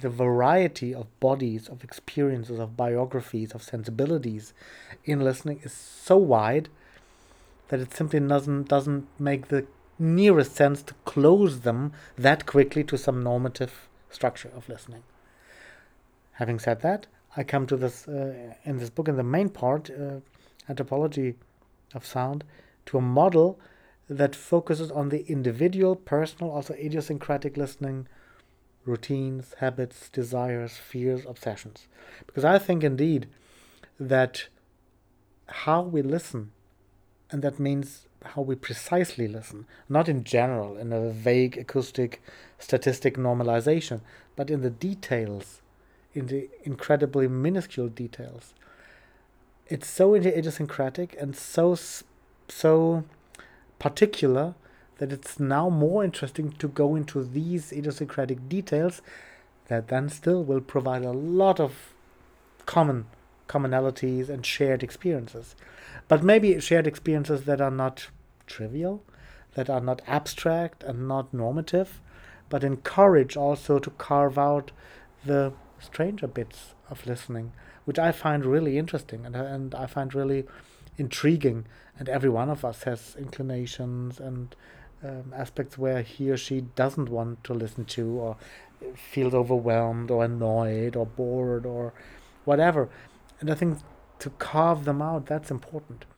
the variety of bodies, of experiences, of biographies, of sensibilities in listening is so wide that it simply doesn't make the nearest sense to close them that quickly to some normative structure of listening. Having said that, I come to this in this book, in the main part, Anthropology of Sound, to a model that focuses on the individual, personal, also idiosyncratic listening routines, habits, desires, fears, obsessions. Because I think indeed that how we listen, and that means how we precisely listen, not in general, in a vague acoustic statistic normalization, but in the details, in the incredibly minuscule details. It's so idiosyncratic and so particular that it's now more interesting to go into these idiosyncratic details that then still will provide a lot of commonalities and shared experiences. But maybe shared experiences that are not trivial, that are not abstract and not normative, but encourage also to carve out the stranger bits of listening, which I find really interesting and I find really intriguing. And every one of us has inclinations and aspects where he or she doesn't want to listen to, or feels overwhelmed or annoyed or bored or whatever. And I think to carve them out, that's important.